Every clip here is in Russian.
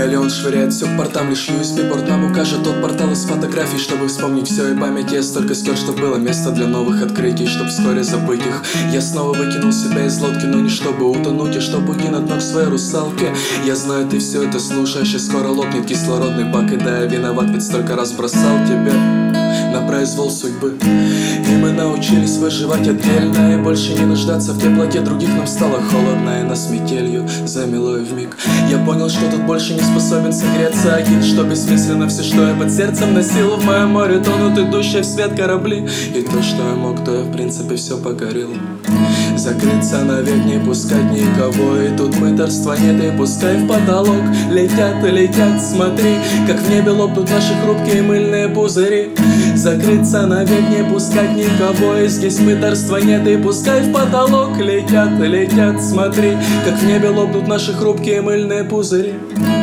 Леон швыряет все к портам, лишь USB-порт нам укажет тот портал из фотографий, чтобы вспомнить все и память. Я столько стер, что было место для новых открытий, чтоб вскоре забыть их. Я снова выкинул себя из лодки, но не чтобы утонуть, а чтобы уйти на дно к своей русалке. Я знаю, ты все это слушаешь, и скоро лопнет кислородный бак. И да, я виноват, ведь столько раз бросал тебя на произвол судьбы. И мы научились выживать отдельно, и больше не нуждаться в теплоте других. Нам стало холодно, и нас метелью замело и вмиг. Я понял, что тут больше не способен согреться один, что бессмысленно все, что я под сердцем носил. В моем море тонут идущие в свет корабли, и то, что я мог, то я в принципе все покорил. Закрыться навек, не пускать никого, и тут мытарства нет, и пускай в потолок летят и летят. Смотри, как в небе лопнут наши хрупкие мыльные пузыри. Закрыться навек, не пускать никого, и здесь мытарства нет, и пускай в потолок летят и летят. Смотри, как в небе лопнут наши хрупкие мыльные пузыри.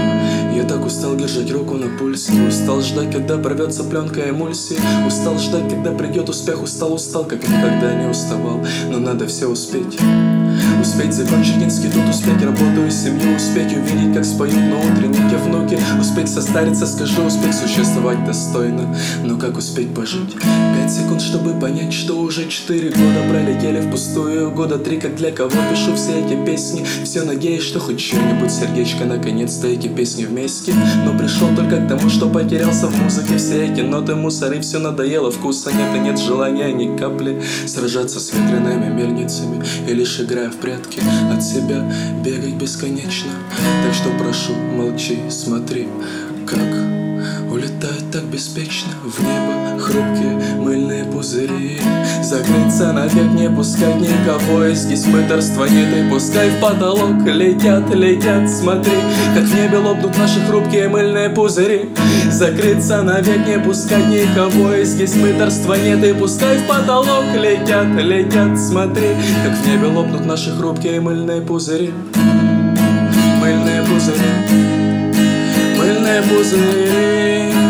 Я так устал держать руку на пульсе, устал ждать, когда порвется пленка эмульсии, устал ждать, когда придет успех, устал, как никогда не уставал. Но надо все успеть. Успеть закончить институт, успеть работу и семью, успеть увидеть, как споют на утреннике внуки, успеть состариться, скажу, успеть существовать достойно. Но как успеть пожить? 5 секунд, чтобы понять, что уже 4 года пролетели впустую. Года 3, как для кого пишу все эти песни. Все надеюсь, что хоть что-нибудь сердечко наконец-то эти песни вместе. Но пришел только к тому, что потерялся в музыке. Все эти ноты мусоры, все надоело, вкуса нет и нет желания ни капли сражаться с ветряными мельницами и лишь играя в прятки от себя бегать бесконечно. Так что прошу, молчи, смотри, как улетает так беспечно в небо хрупкие мыльные пузыри. Закрыться навек, не пускать никого, и здесь мытарства нет, и пускай в потолок летят, летят. Смотри, как в небе лопнут наши хрупкие мыльные пузыри. Закрыться навек, не пускать никого, и здесь мытарства нет, и пускай в потолок летят, летят. Смотри, как в небе лопнут наши хрупкие мыльные пузыри. Мыльные пузыри, мыльные пузыри.